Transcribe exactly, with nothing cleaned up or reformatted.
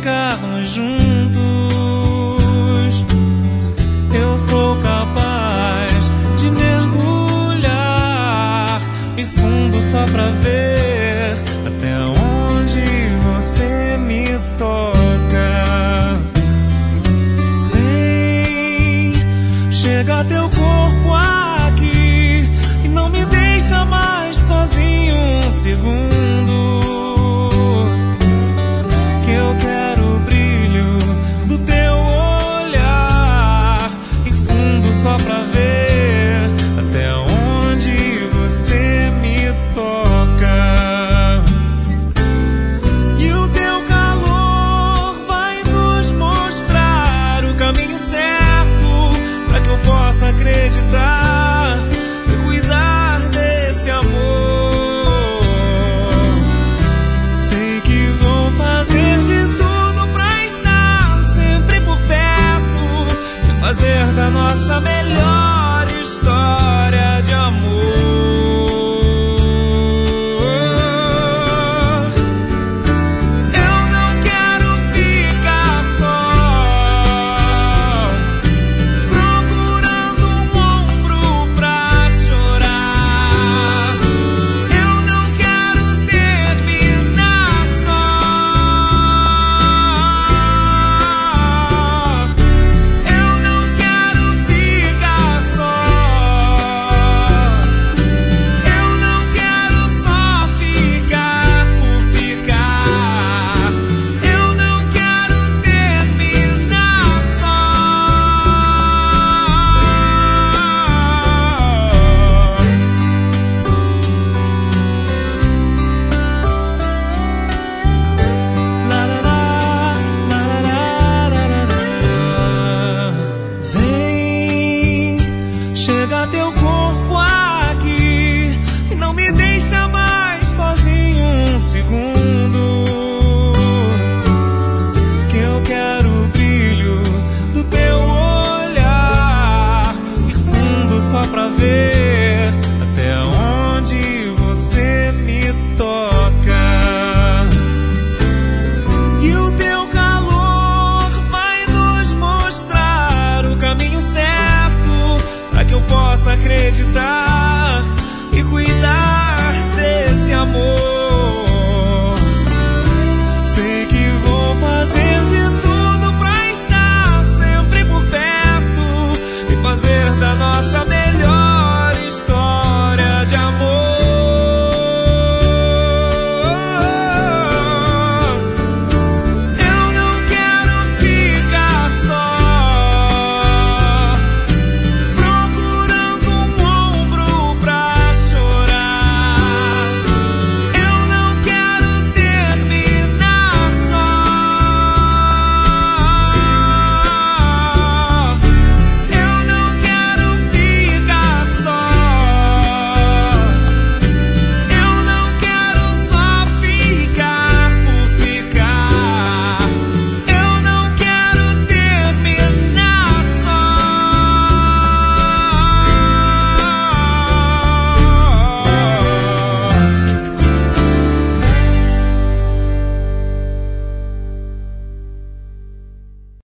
ficarmos juntos. Eu sou capaz de mergulhar e fundo só pra ver até onde você me toca. Vem, chega teu corpo aqui e não me deixa mais sozinho um segundo. Que eu quero o brilho do teu olhar e fundo só pra ver até onde você me toca. E o teu calor vai nos mostrar o caminho certo pra que eu possa acreditar e cuidar desse amor. Sei que vou fazer de tudo pra estar sempre por perto e fazer da nossa melhor história de amor. Eu não quero ficar só, procurando um ombro pra chorar. Eu não quero terminar só. Eu não quero ficar só. Eu não quero só ficar por ficar. Eu não quero terminar só. Vem, chega teu corpo aqui e não me deixa mais sozinho um segundo. Que eu quero o brilho do teu olhar e fundo só pra ver até onde você me toca. E o teu calor vai nos mostrar o caminho certo pra que eu possa acreditar e cuidar